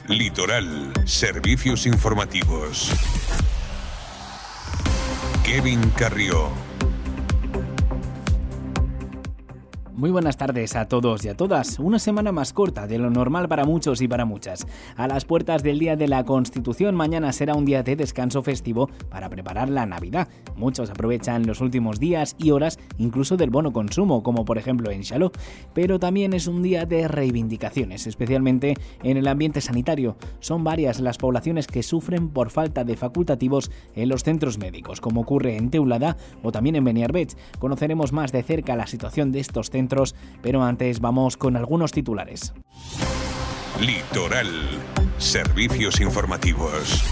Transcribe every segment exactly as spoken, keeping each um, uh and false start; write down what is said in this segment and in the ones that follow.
Litoral, servicios informativos. Kevin Carrió. Muy buenas tardes a todos y a todas. Una semana más corta de lo normal para muchos y para muchas. A las puertas del Día de la Constitución, mañana será un día de descanso festivo para preparar la Navidad. Muchos aprovechan los últimos días y horas incluso del bono consumo, como por ejemplo en Xaló. Pero también es un día de reivindicaciones, especialmente en el ambiente sanitario. Son varias las poblaciones que sufren por falta de facultativos en los centros médicos, como ocurre en Teulada o también en Beniarbeig. Conoceremos más de cerca la situación de estos centros, pero antes vamos con algunos titulares. Litoral, servicios informativos.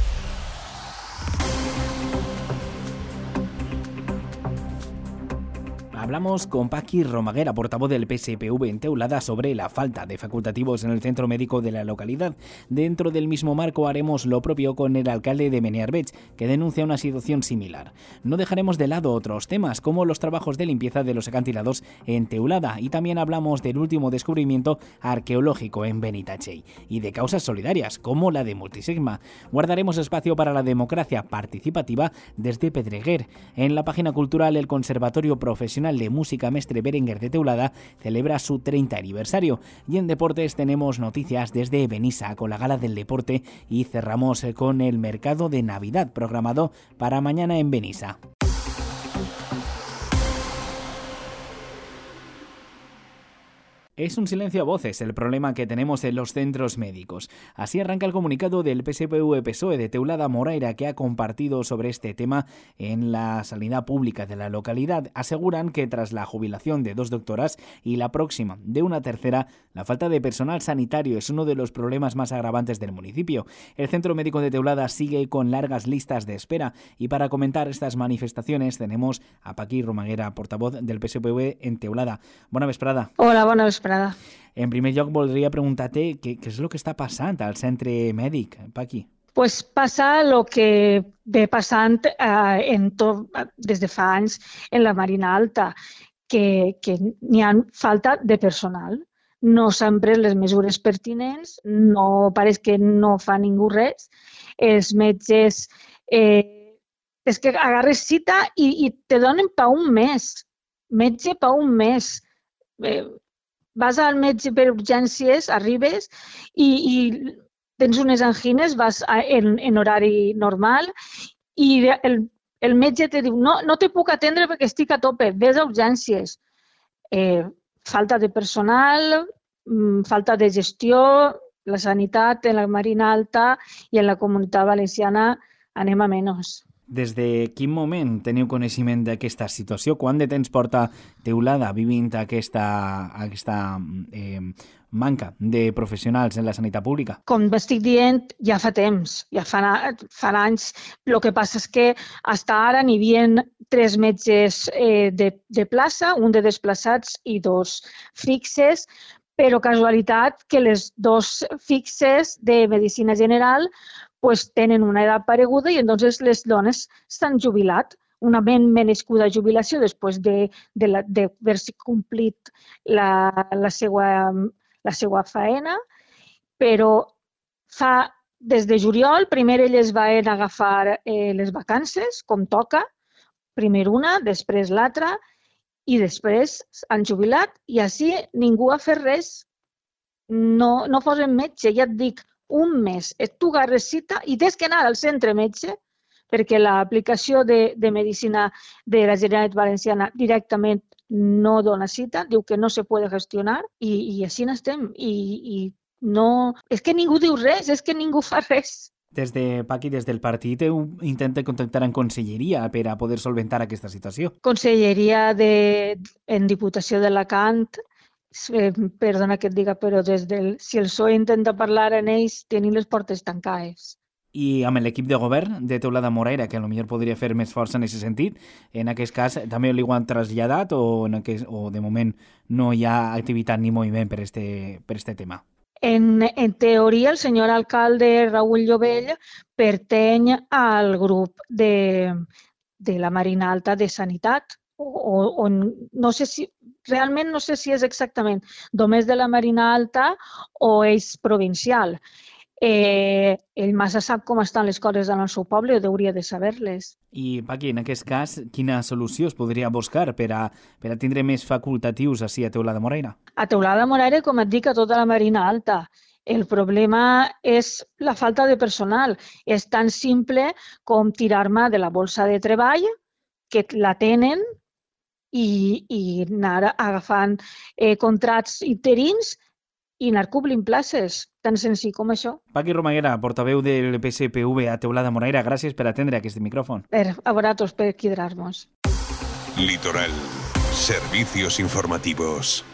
Hablamos con Paqui Romaguera, portavoz del P S P V en Teulada, sobre la falta de facultativos en el centro médico de la localidad. Dentro del mismo marco haremos lo propio con el alcalde de Beniarbeig, que denuncia una situación similar. No dejaremos de lado otros temas, como los trabajos de limpieza de los acantilados en Teulada, y también hablamos del último descubrimiento arqueológico en Benitachell y de causas solidarias, como la de Multisigma. Guardaremos espacio para la democracia participativa desde Pedreguer. En la página cultural, el Conservatorio Profesional de Música Mestre Berenguer de Teulada celebra su treinta aniversario. Y en deportes tenemos noticias desde Benissa con la Gala del Deporte y cerramos con el mercado de Navidad programado para mañana en Benissa. Es un silencio a voces el problema que tenemos en los centros médicos. Así arranca el comunicado del P S P V P S O E de Teulada Moraira, que ha compartido sobre este tema en la sanidad pública de la localidad. Aseguran que tras la jubilación de dos doctoras y la próxima de una tercera, la falta de personal sanitario es uno de los problemas más agravantes del municipio. El Centro Médico de Teulada sigue con largas listas de espera, y para comentar estas manifestaciones tenemos a Paqui Romaguera, portavoz del P S P V en Teulada. Bona vesprada. Hola, bona vesprada. En primer lloc, voldria preguntar-te què, què és el que està passant al centre mèdic, Paqui? Pues passa el que ve passant eh, en tot, des de fa anys en la Marina Alta, que, que n'hi ha falta de personal. No s'han pres les mesures pertinents, no pareix que no fa ningú res. Els metges, eh, és que agarres cita i, i te donen pa un mes. Metge pa un mes. Eh, Vas al metge per urgències, arribes i, i tens unes angines, vas a, en, en horari normal i el, el metge te diu no, no te puc atendre perquè estic a tope, ves a urgències. Eh, falta de personal, falta de gestió, la sanitat en la Marina Alta i en la Comunitat Valenciana anem a menys. Des de quin moment teniu coneixement d'aquesta situació? Quant de temps porta Teulada vivint aquesta, aquesta eh, manca de professionals en la sanitat pública? Com estic dient, ja fa temps, ja fa, fa anys. El que passa és que fins ara n'hi havia tres metges eh, de, de plaça, un de desplaçats i dos fixes, però casualitat que les dos fixes de Medicina General pues tenen una edat pareguda i entonces les dones s'han jubilat. Una ben merescuda jubilació després de, de, la, de haver-se complit la, la, seva, la seva faena, però fa, des de juliol, primer elles van agafar eh, les vacances, com toca, primer una, després l'altra, i després han jubilat i així ningú ha fet res. No, no fos en metge, ja et dic, un mes. Tu agarres cita i tens que anar al centre metge perquè l'aplicació de, de medicina de la Generalitat Valenciana directament no dona cita, diu que no se puede gestionar i, i així n'estem. I, i no... És que ningú diu res, és que ningú fa res. Des de, Paqui, des del partit intenta contactar en conselleria per a poder solventar aquesta situació. Conselleria de, en Diputació d'Alacant, Eh, perdona que et diga, però des del, si el P S O E intenta parlar en ells, tenen les portes tancades. I amb l'equip de govern de Teulada Moraira, que potser podria fer més força en aquest sentit, en aquest cas també li ho han traslladat o, en aquest, o de moment no hi ha activitat ni moviment per este, per este tema? En, en teoria, el senyor alcalde Raül Llovell pertany al grup de, de la Marina Alta de Sanitat, o, o no sé si, realment no sé si és exactament només de la Marina Alta o és provincial. eh, ell massa sap com estan les coses en el seu poble, o hauria de saber-les. I, Paqui, en aquest cas, quina solució es podria buscar per a, per a tindre més facultatius així a Teulada Moraira? A Teulada Moraira, com et dic, a tota la Marina Alta. El problema és la falta de personal. És tan simple com tirar mà de la bolsa de treball, que la tenen, i, i anar agafant eh, contrats interins i anar cobrint places. Tan senzill com això. Paqui Romaguera, portaveu del P S P V a Teulada Moraira, gràcies per atendre aquest micròfon. Per, a vosaltres, per quedar-nos. Litoral. Servicios informativos.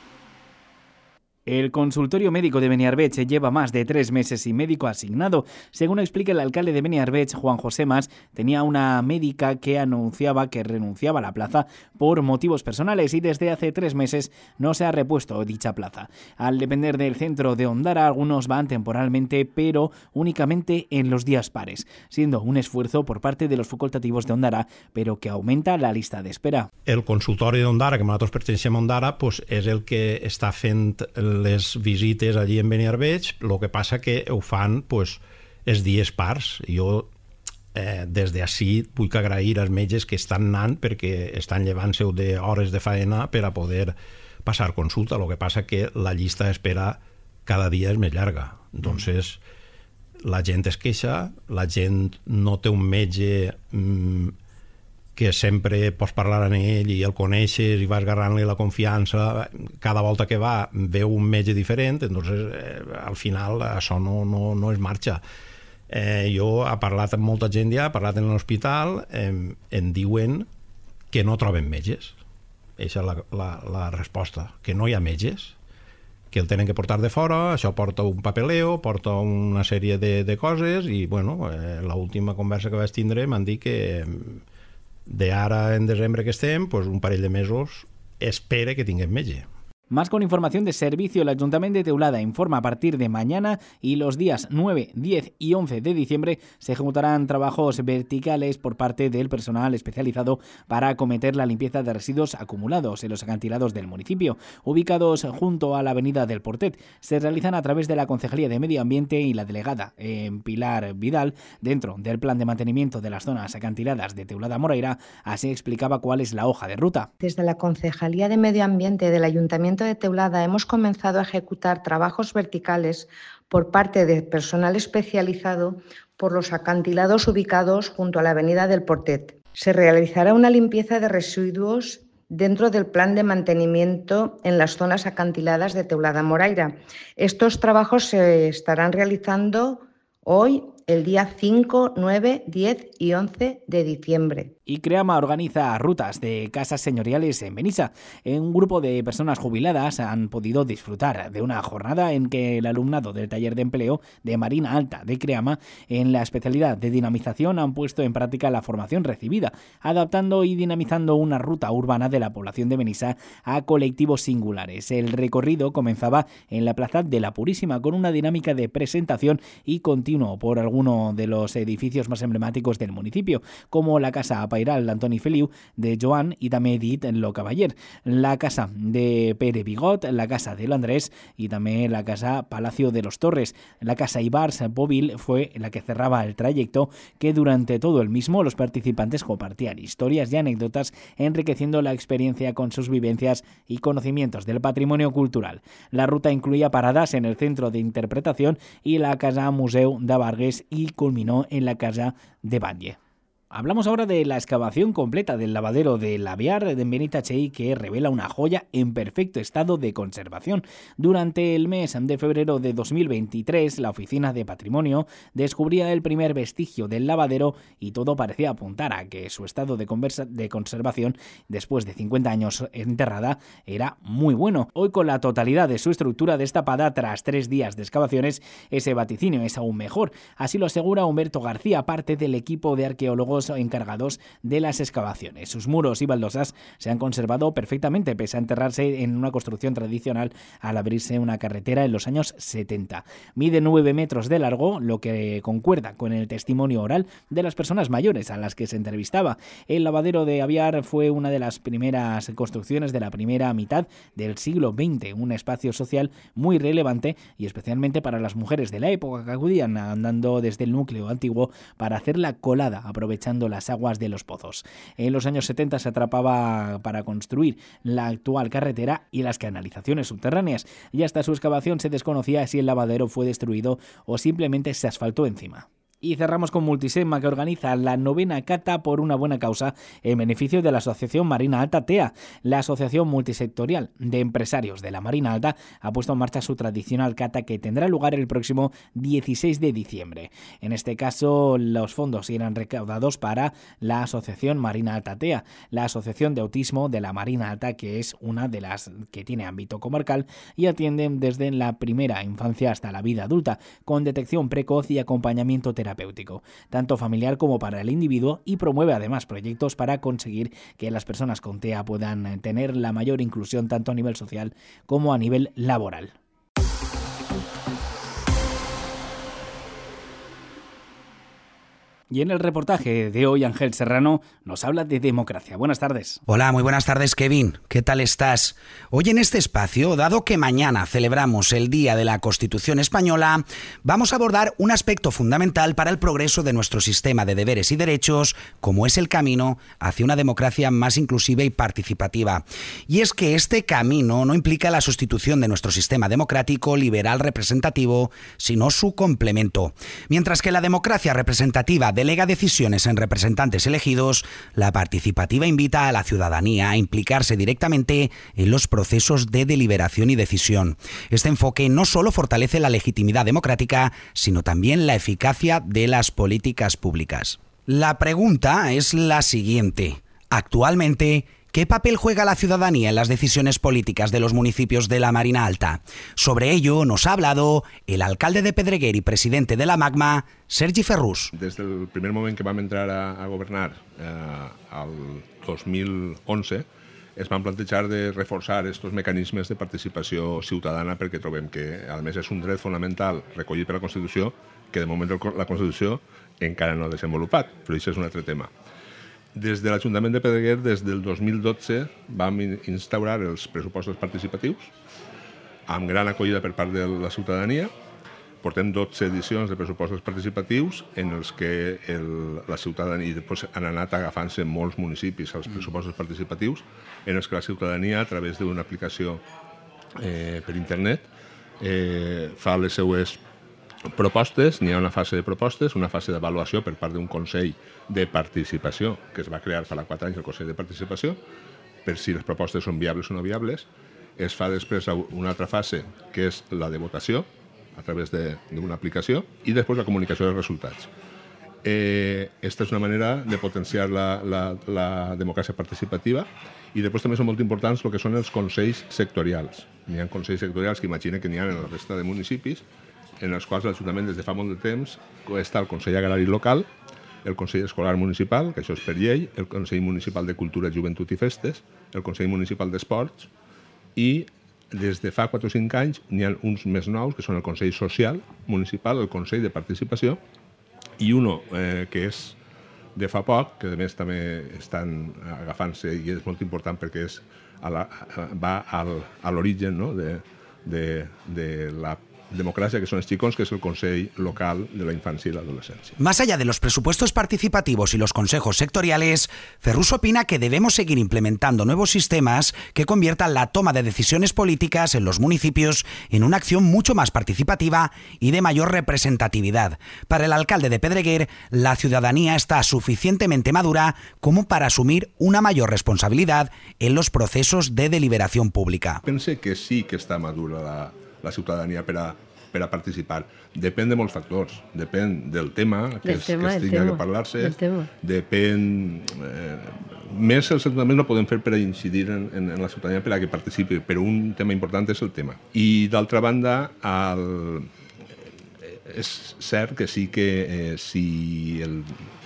El consultorio médico de Beniarbeig lleva más de tres meses sin médico asignado. Según explica el alcalde de Beniarbeig, Juan José Mas, tenía una médica que anunciaba que renunciaba a la plaza por motivos personales y desde hace tres meses no se ha repuesto dicha plaza. Al depender del centro de Ondara, algunos van temporalmente, pero únicamente en los días pares, siendo un esfuerzo por parte de los facultativos de Ondara, pero que aumenta la lista de espera. El consultori d'Ondara, que nosaltres pertencem a Ondara, pues, és el que està fent les visites allí en Beniarbeig. El que passa que ho fan pues, els dies pars. Jo eh, des d'ací vull agrair als metges que estan anant perquè estan llevant-se d'hores de faena per a poder passar consulta. El que passa que la llista d'espera cada dia és més llarga. Entonces, la gent es queixa, la gent no té un metge mmm, que sempre pots parlar amb ell i el coneixes i vas agarrant-li la confiança. Cada volta que va veu un metge diferent, entonces eh, al final això no, no, no es marxa. Eh, jo he parlat amb molta gent ja, he parlat en l'hospital, eh, em diuen que no troben metges. Aquesta és la, la, la resposta, que no hi ha metges, que el tenen que portar de fora, això porta un papeleo, porta una sèrie de, de coses i, bueno, eh, l'última conversa que vaig tindre m'han dit que de ara en desembre que estem, pues un parell de mesos espera que tinguem metge. Más con información de servicio, el Ayuntamiento de Teulada informa a partir de mañana y los días nueve, diez y once de diciembre se ejecutarán trabajos verticales por parte del personal especializado para acometer la limpieza de residuos acumulados en los acantilados del municipio, ubicados junto a la avenida del Portet. Se realizan a través de la Concejalía de Medio Ambiente y la delegada en Pilar Vidal dentro del plan de mantenimiento de las zonas acantiladas de Teulada Moraira. Así explicaba cuál es la hoja de ruta. Desde la Concejalía de Medio Ambiente del Ayuntamiento de Teulada hemos comenzado a ejecutar trabajos verticales por parte de personal especializado por los acantilados ubicados junto a la avenida del Portet. Se realizará una limpieza de residuos dentro del plan de mantenimiento en las zonas acantiladas de Teulada Moraira. Estos trabajos se estarán realizando hoy, el día cinco, nueve, diez y once de diciembre. Y Creama organiza rutas de casas señoriales en Benissa. Un grupo de personas jubiladas han podido disfrutar de una jornada en que el alumnado del taller de empleo de Marina Alta de Creama, en la especialidad de dinamización, han puesto en práctica la formación recibida, adaptando y dinamizando una ruta urbana de la población de Benissa a colectivos singulares. El recorrido comenzaba en la Plaza de la Purísima con una dinámica de presentación y continuo por alguno de los edificios más emblemáticos del municipio, como la Casa Pairal d'Antoni Feliu, de Joan i també dit Lo Cavaller, la casa de Pere Bigot, la casa de L'Andrés y también la casa Palacio de los Torres. La casa Ibars Bovil fue la que cerraba el trayecto, que durante todo el mismo los participantes compartían historias y anécdotas, enriqueciendo la experiencia con sus vivencias y conocimientos del patrimonio cultural. La ruta incluía paradas en el centro de interpretación y la casa Museu de Vargas y culminó en la casa de Batlle. Hablamos ahora de la excavación completa del lavadero de Laviar de Benitachell, que revela una joya en perfecto estado de conservación. Durante el mes de febrero de dos mil veintitrés, la Oficina de Patrimonio descubría el primer vestigio del lavadero y todo parecía apuntar a que su estado de, conversa- de conservación, después de cincuenta años enterrada, era muy bueno. Hoy, con la totalidad de su estructura destapada tras tres días de excavaciones, ese vaticinio es aún mejor. Así lo asegura Humberto García, parte del equipo de arqueólogos los encargados de las excavaciones. Sus muros y baldosas se han conservado perfectamente, pese a enterrarse en una construcción tradicional al abrirse una carretera en los años setenta. Mide nueve metros de largo, lo que concuerda con el testimonio oral de las personas mayores a las que se entrevistaba. El lavadero de Aviar fue una de las primeras construcciones de la primera mitad del siglo veinte, un espacio social muy relevante y especialmente para las mujeres de la época, que acudían andando desde el núcleo antiguo para hacer la colada, aprovechando las aguas de los pozos. En los años setenta se atrapaba para construir la actual carretera y las canalizaciones subterráneas, y hasta su excavación se desconocía si el lavadero fue destruido o simplemente se asfaltó encima. Y cerramos con Multisegma, que organiza la novena cata por una buena causa en beneficio de la Asociación Marina Alta T E A. La Asociación Multisectorial de Empresarios de la Marina Alta ha puesto en marcha su tradicional cata, que tendrá lugar el próximo dieciséis de diciembre. En este caso, los fondos irán recaudados para la Asociación Marina Alta T E A, la Asociación de Autismo de la Marina Alta, que es una de las que tiene ámbito comarcal y atienden desde la primera infancia hasta la vida adulta, con detección precoz y acompañamiento terapéutico. terapéutico, tanto familiar como para el individuo, y promueve además proyectos para conseguir que las personas con T E A puedan tener la mayor inclusión tanto a nivel social como a nivel laboral. Y en el reportaje de hoy, Ángel Serrano nos habla de democracia. Buenas tardes. Hola, muy buenas tardes, Kevin. ¿Qué tal estás? Hoy en este espacio, dado que mañana celebramos el Día de la Constitución Española, vamos a abordar un aspecto fundamental para el progreso de nuestro sistema de deberes y derechos, como es el camino hacia una democracia más inclusiva y participativa. Y es que este camino no implica la sustitución de nuestro sistema democrático liberal representativo, sino su complemento. Mientras que la democracia representativa delega decisiones en representantes elegidos, la participativa invita a la ciudadanía a implicarse directamente en los procesos de deliberación y decisión. Este enfoque no solo fortalece la legitimidad democrática, sino también la eficacia de las políticas públicas. La pregunta es la siguiente. Actualmente, ¿qué papel juega la ciudadanía en las decisiones políticas de los municipios de la Marina Alta? Sobre ello nos ha hablado el alcalde de Pedreguer y presidente de la Magma, Sergi Ferrús. Des del primer moment que vam entrar a, a governar, eh, al dos mil onze, es van plantejar de reforçar aquests mecanismes de participació ciutadana, perquè trobem que, a més, és un dret fonamental recollit per la Constitució que, de moment, la Constitució encara no ha desenvolupat, però això és un altre tema. Des de l'Ajuntament de Pedreguer, des del dos mil dotze, vam instaurar els pressupostos participatius amb gran acollida per part de la ciutadania. Portem dotze edicions de pressupostos participatius en els que el, la ciutadania, i després han anat agafant-se molts municipis als pressupostos participatius, en els que la ciutadania, a través d'una aplicació eh, per internet, eh, fa les seues propostes. N'hi ha una fase de propostes, una fase d'avaluació per part d'un Consell de Participació que es va crear fa quatre anys, el Consell de Participació, per si les propostes són viables o no viables. Es fa després una altra fase, que és la de votació, a través d'una aplicació, i després la comunicació dels resultats. Eh, esta és una manera de potenciar la, la, la democràcia participativa, i després també són molt importants el que són els consells sectorials. N'hi ha consells sectorials que imagina que n'hi ha en la resta de municipis, en els quals l'Ajuntament des de fa molt de temps està el Consell Agrari Local, el Consell Escolar Municipal, que això és per llei, el Consell Municipal de Cultura, Joventut i Festes, el Consell Municipal d'Esports, i des de fa quatre o cinc anys n'hi ha uns més nous, que són el Consell Social Municipal, el Consell de Participació, i uno eh, que és de fa poc, que a més també estan agafant-se, i és molt important perquè és a la, va al, a l'origen, no?, de, de, de la democracia, que son los chicos, que es el Consejo Local de la Infancia y la Adolescencia. Más allá de los presupuestos participativos y los consejos sectoriales, Ferrús opina que debemos seguir implementando nuevos sistemas que conviertan la toma de decisiones políticas en los municipios en una acción mucho más participativa y de mayor representatividad. Para el alcalde de Pedreguer, la ciudadanía está suficientemente madura como para asumir una mayor responsabilidad en los procesos de deliberación pública. Pense que sí que està madura la la ciutadania per a, per a participar. Depèn de molts factors. Depèn del tema que, del es, tema, que es tingui que parlar-se. Depèn... Eh, més els ajuntaments no podem fer per a incidir en, en, en la ciutadania per a que participi, però un tema important és el tema. I d'altra banda, el, és cert que sí que eh, si el,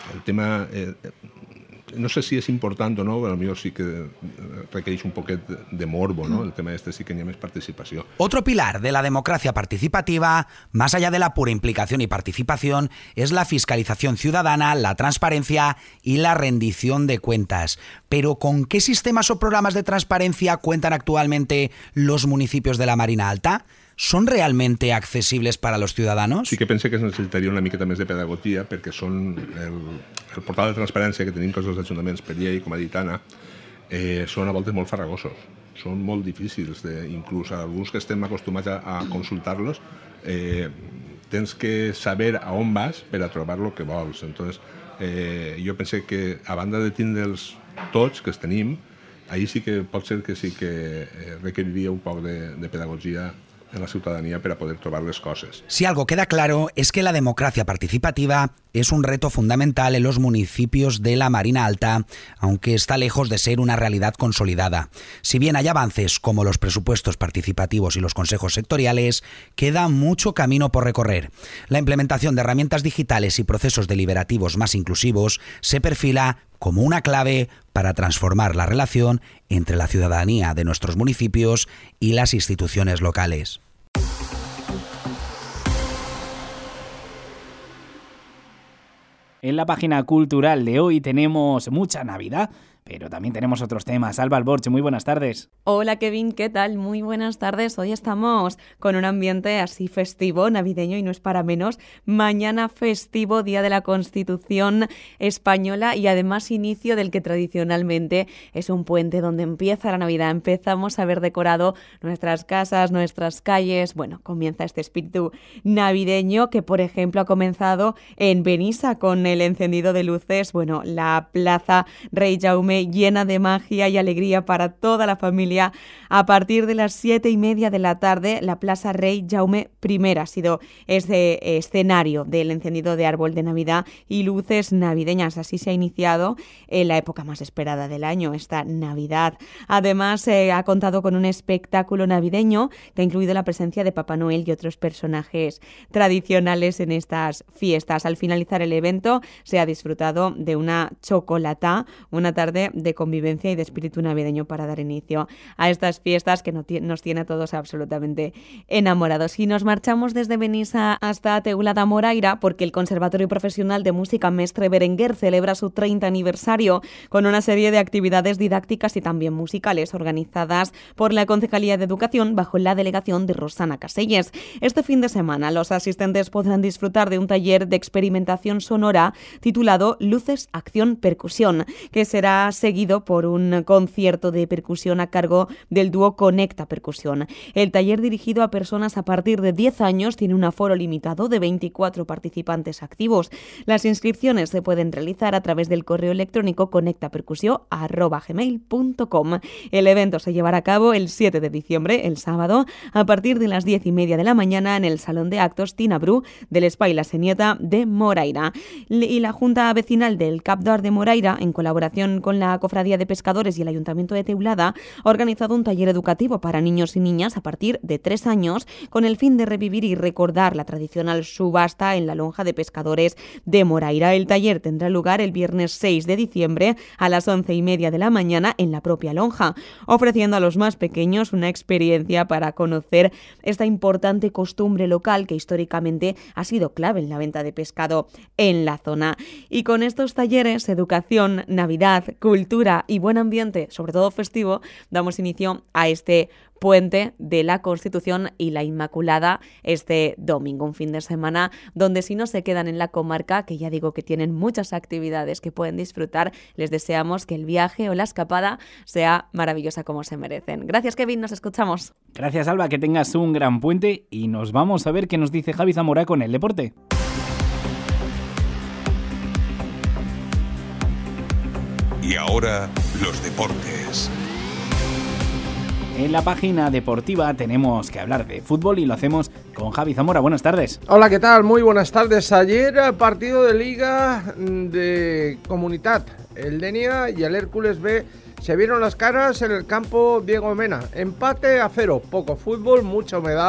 el tema... Eh, no sé si és important o no, però potser sí que requereix un poquet de morbo, ¿no? El tema este sí que n'hi ha més participació. Otro pilar de la democracia participativa, más allá de la pura implicación y participación, es la fiscalización ciudadana, la transparencia y la rendición de cuentas. Pero ¿con qué sistemas o programas de transparencia cuentan actualmente los municipios de la Marina Alta? ¿Son realmente accesibles para los ciudadanos? Sí que pense que es necessitaria una miqueta més de pedagogia perquè són el, el portal de transparència que tenim tots els ajuntaments per llei, com ha dit Anna, eh, són a voltes molt farragosos, són molt difícils, de, inclús alguns que estem acostumats a, a consultar-los, eh, tens que saber a on vas per a trobar el que vols. Entonces, eh, jo pense que a banda de tindre'ls tots que els tenim, ahí sí que pot ser que sí que eh, requeriria un poc de, de pedagogia en la ciudadanía para poder trobar las cosas. Si algo queda claro es que la democracia participativa es un reto fundamental en los municipios de la Marina Alta, aunque está lejos de ser una realidad consolidada. Si bien hay avances como los presupuestos participativos y los consejos sectoriales, queda mucho camino por recorrer. La implementación de herramientas digitales y procesos deliberativos más inclusivos se perfila como una clave para transformar la relación entre la ciudadanía de nuestros municipios y las instituciones locales. En la página cultural de hoy tenemos mucha Navidad, pero también tenemos otros temas. Alba Alborch, muy buenas tardes. Hola Kevin, ¿qué tal? Muy buenas tardes. Hoy estamos con un ambiente así festivo, navideño, y no es para menos. Mañana festivo, Día de la Constitución Española, y además inicio del que tradicionalmente es un puente donde empieza la Navidad. Empezamos a ver decorado nuestras casas, nuestras calles. Bueno, comienza este espíritu navideño que, por ejemplo, ha comenzado en Benissa con el encendido de luces. Bueno, la Plaza Rey Jaume llena de magia y alegría para toda la familia. A partir de las siete y media de la tarde, la Plaza Rey Jaume I ha sido ese escenario del encendido de árbol de Navidad y luces navideñas. Así se ha iniciado en la época más esperada del año, esta Navidad. Además, eh, ha contado con un espectáculo navideño que ha incluido la presencia de Papá Noel y otros personajes tradicionales en estas fiestas. Al finalizar el evento, se ha disfrutado de una chocolata, una tarde de convivencia y de espíritu navideño para dar inicio a estas fiestas que nos tiene a todos absolutamente enamorados. Y nos marchamos desde Benissa hasta Teulada Moraira porque el Conservatorio Profesional de Música Mestre Berenguer celebra su treinta aniversario con una serie de actividades didácticas y también musicales organizadas por la Concejalía de Educación bajo la delegación de Rosana Caselles. Este fin de semana los asistentes podrán disfrutar de un taller de experimentación sonora titulado Luces, Acción, Percusión, que será seguido por un concierto de percusión a cargo del dúo Conecta Percusión. El taller, dirigido a personas a partir de diez años, tiene un aforo limitado de veinticuatro participantes activos. Las inscripciones se pueden realizar a través del correo electrónico conectapercusio arroba gmail punto com. El evento se llevará a cabo el siete de diciembre, el sábado, a partir de las diez y media de la mañana en el Salón de Actos Tina Bru del Espai La Senieta de Moraira. Y la Junta Vecinal del Cap d'Or de Moraira, en colaboración con la Cofradía de Pescadores y el Ayuntamiento de Teulada, ha organizado un taller educativo para niños y niñas a partir de tres años con el fin de revivir y recordar la tradicional subasta en la lonja de pescadores de Moraira. El taller tendrá lugar el viernes seis de diciembre a las once y media de la mañana en la propia lonja, ofreciendo a los más pequeños una experiencia para conocer esta importante costumbre local que históricamente ha sido clave en la venta de pescado en la zona. Y con estos talleres, educación, Navidad, cultura y buen ambiente, sobre todo festivo, damos inicio a este puente de la Constitución y la Inmaculada este domingo, un fin de semana donde, si no se quedan en la comarca, que ya digo que tienen muchas actividades que pueden disfrutar, les deseamos que el viaje o la escapada sea maravillosa como se merecen. Gracias, Kevin, nos escuchamos. Gracias, Alba, que tengas un gran puente y nos vamos a ver qué nos dice Javi Zamora con el deporte. Y ahora, los deportes. En la página deportiva tenemos que hablar de fútbol y lo hacemos con Javi Zamora. Buenas tardes. Hola, ¿qué tal? Muy buenas tardes. Ayer partido de Liga de Comunitat. El Denia y el Hércules B se vieron las caras en el campo Diego Mena. Empate a cero. Poco fútbol, mucha humedad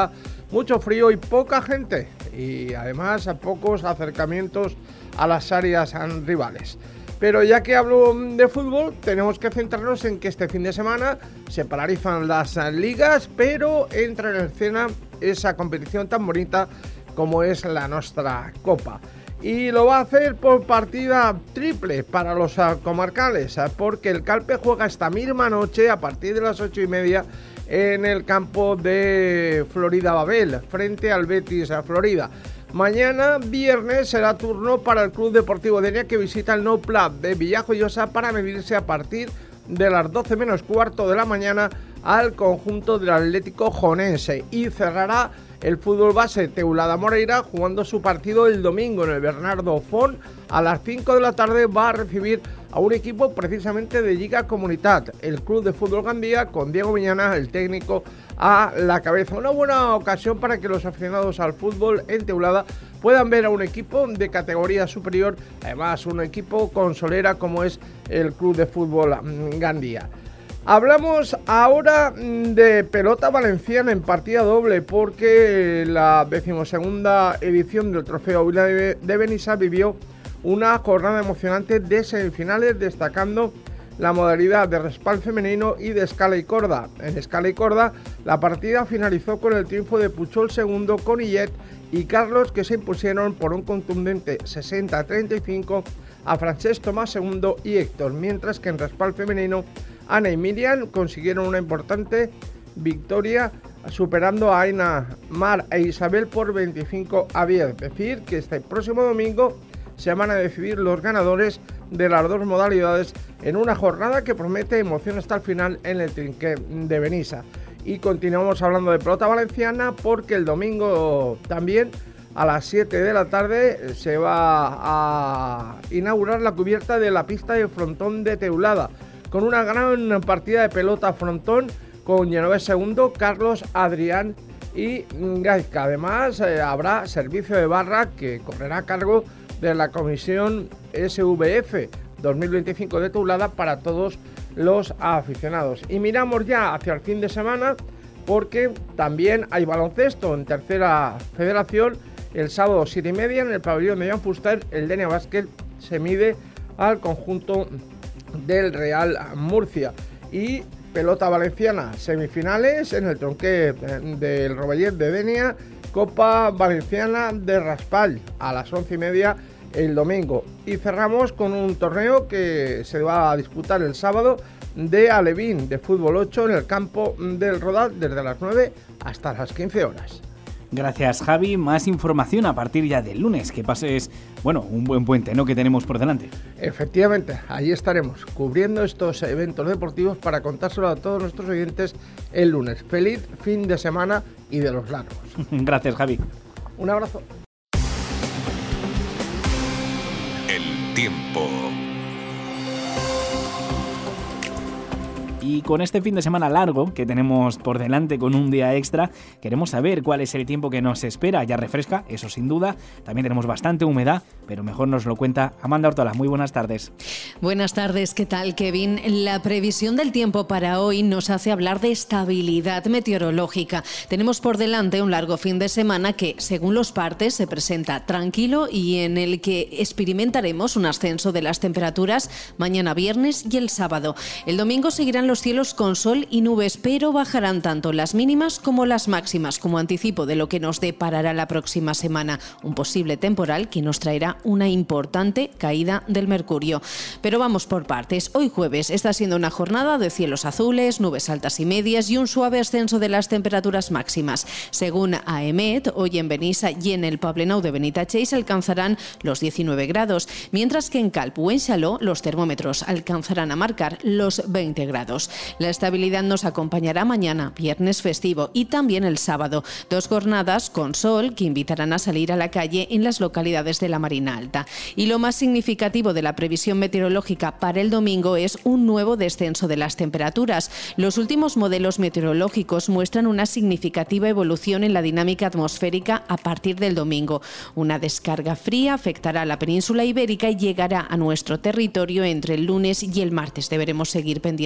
mucho frío y poca gente, y además a pocos acercamientos a las áreas rivales. Pero ya que hablo de fútbol, tenemos que centrarnos en que este fin de semana se paralizan las ligas, pero entra en escena esa competición tan bonita como es la nuestra Copa. Y lo va a hacer por partida triple para los comarcales, porque el Calpe juega esta misma noche a partir de las ocho y media en el campo de Florida Babel, frente al Betis Florida. Mañana, viernes, será turno para el Club Deportivo Denia, que visita el Nou Pla de Villajoyosa para medirse a partir de las doce menos cuarto de la mañana al conjunto del Atlético Jonense, y cerrará el fútbol base Teulada Moreira jugando su partido el domingo en el Bernardo Font. A las cinco de la tarde va a recibir a un equipo precisamente de Lliga Comunitat, el Club de Fútbol Gandía, con Diego Miñana, el técnico, a la cabeza. Una buena ocasión para que los aficionados al fútbol en Teulada puedan ver a un equipo de categoría superior, además un equipo con solera como es el Club de Fútbol Gandía. Hablamos ahora de pelota valenciana en partida doble, porque la decimosegunda edición del Trofeo Vila de Benissa vivió una jornada emocionante de semifinales, destacando la modalidad de respaldo femenino y de escala y corda. En escala y corda, la partida finalizó con el triunfo de Puchol segundo, Conillet y Carlos, que se impusieron por un contundente sesenta a treinta y cinco a Francesc Tomás segundo y Héctor, mientras que en respaldo femenino, Ana y Miriam consiguieron una importante victoria, superando a Aina, Mar e Isabel por veinticinco a diez. Es decir, que este próximo domingo se van a decidir los ganadores de las dos modalidades en una jornada que promete emoción hasta el final en el Trinquet de Benissa. Y continuamos hablando de pelota valenciana, porque el domingo también a las siete de la tarde se va a inaugurar la cubierta de la pista de frontón de Teulada, con una gran partida de pelota frontón con Genovés segundo, Carlos, Adrián y Gaizka. Además, eh, habrá servicio de barra que correrá a cargo de la Comisión S V F dos mil veinticinco de Teulada para todos los aficionados. Y miramos ya hacia el fin de semana, porque también hay baloncesto en tercera federación. El sábado siete y media en el pabellón de Joan Fuster, el Denia Basket se mide al conjunto del Real Murcia. Y pelota valenciana, semifinales en el Tronquet del Rovellet de Denia, Copa Valenciana de Raspall a las once y media el domingo. Y cerramos con un torneo que se va a disputar el sábado de Alevín de fútbol ocho en el campo del Rodal desde las nueve hasta las quince horas. Gracias, Javi. Más información a partir ya del lunes. Que pases, bueno, un buen puente, ¿no?, que tenemos por delante. Efectivamente, allí estaremos cubriendo estos eventos deportivos para contárselo a todos nuestros oyentes el lunes. Feliz fin de semana y de los largos. Gracias, Javi. Un abrazo. El tiempo. Y con este fin de semana largo que tenemos por delante, con un día extra, queremos saber cuál es el tiempo que nos espera. Ya refresca, eso sin duda. También tenemos bastante humedad, pero mejor nos lo cuenta Amanda Ortola. Muy buenas tardes. Buenas tardes, ¿qué tal, Kevin? La previsión del tiempo para hoy nos hace hablar de estabilidad meteorológica. Tenemos por delante un largo fin de semana que, según los partes, se presenta tranquilo y en el que experimentaremos un ascenso de las temperaturas mañana viernes y el sábado. El domingo seguirán los cielos con sol y nubes, pero bajarán tanto las mínimas como las máximas, como anticipo de lo que nos deparará la próxima semana. Un posible temporal que nos traerá una importante caída del mercurio. Pero vamos por partes. Hoy jueves está siendo una jornada de cielos azules, nubes altas y medias y un suave ascenso de las temperaturas máximas. Según AEMET, hoy en Benissa y en el Poblenou de Benitatxell alcanzarán los diecinueve grados, mientras que en Calp o en Xaló los termómetros alcanzarán a marcar los veinte grados. La estabilidad nos acompañará mañana, viernes festivo, y también el sábado. Dos jornadas con sol que invitarán a salir a la calle en las localidades de la Marina Alta. Y lo más significativo de la previsión meteorológica para el domingo es un nuevo descenso de las temperaturas. Los últimos modelos meteorológicos muestran una significativa evolución en la dinámica atmosférica a partir del domingo. Una descarga fría afectará a la península ibérica y llegará a nuestro territorio entre el lunes y el martes. Deberemos seguir pendientes de la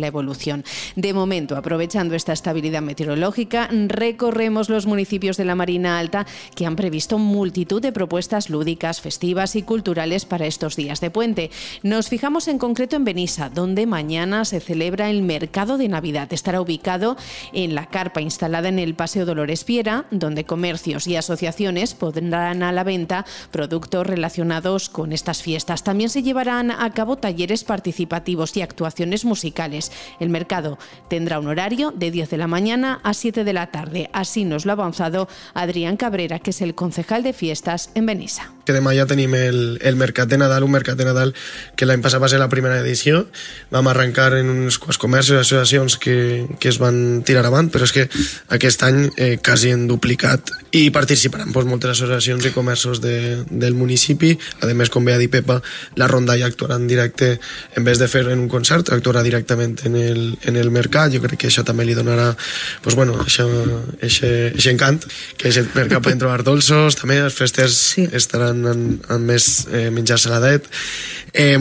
la evolución. De momento, aprovechando esta estabilidad meteorológica, recorremos los municipios de la Marina Alta que han previsto multitud de propuestas lúdicas, festivas y culturales para estos días de puente. Nos fijamos en concreto en Benissa, donde mañana se celebra el Mercado de Navidad. Estará ubicado en la carpa instalada en el Paseo Dolores Piera, donde comercios y asociaciones pondrán a la venta productos relacionados con estas fiestas. También se llevarán a cabo talleres participativos y actuaciones musicales. El mercado tendrá un horario de diez de la mañana a siete de la tarde. Así nos lo ha avanzado Adrián Cabrera, que es el concejal de fiestas en Benissa. Que demà ja tenim el, el Mercat de Nadal, un Mercat de Nadal que l'any passat va ser la primera edició. Vam arrencar en uns quants comerços i associacions que, que es van tirar avant, però és que aquest any eh, quasi han duplicat i participaran pues, moltes associacions i comerços de, del municipi. A més, com bé ha dit Pepa, la rondalla actuarà en directe, en vez de fer en un concert, actuarà directament en el, en el mercat. Jo crec que això també li donarà pues, bueno, això, això, això encant, que aquest mercat poden trobar dolços, també les festes sí. estaran en, en més eh, menjar saladet, eh,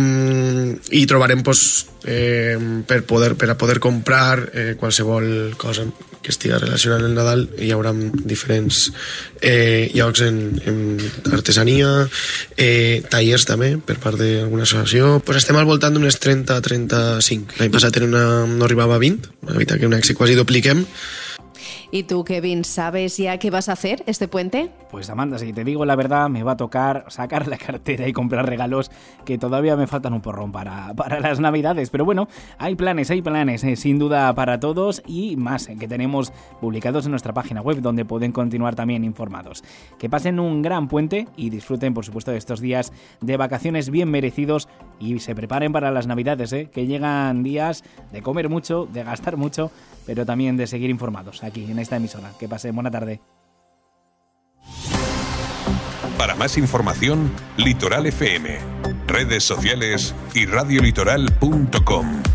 i trobarem pues, eh, per, poder, per a poder comprar eh, qualsevol cosa que estigui relacionada amb el Nadal. Hi haurà diferents eh, llocs en, en artesania, eh, tallers també per part d'alguna associació. Pues estem al voltant d'unes trenta a trenta-cinc. L'any passat una, no arribava a vint, evitar que un èxit quasi dupliquem. ¿Y tú, Kevin, sabes ya qué vas a hacer este puente? Pues Amanda, si te digo la verdad, me va a tocar sacar la cartera y comprar regalos que todavía me faltan un porrón para, para las Navidades. Pero bueno, hay planes, hay planes, eh, sin duda para todos y más eh, que tenemos publicados en nuestra página web donde pueden continuar también informados. Que pasen un gran puente y disfruten, por supuesto, de estos días de vacaciones bien merecidos y se preparen para las Navidades, eh, que llegan días de comer mucho, de gastar mucho, pero también de seguir informados aquí en esta emisora. Que pasen buena tarde. Para más información, Litoral F M, redes sociales y radiolitoral punto com.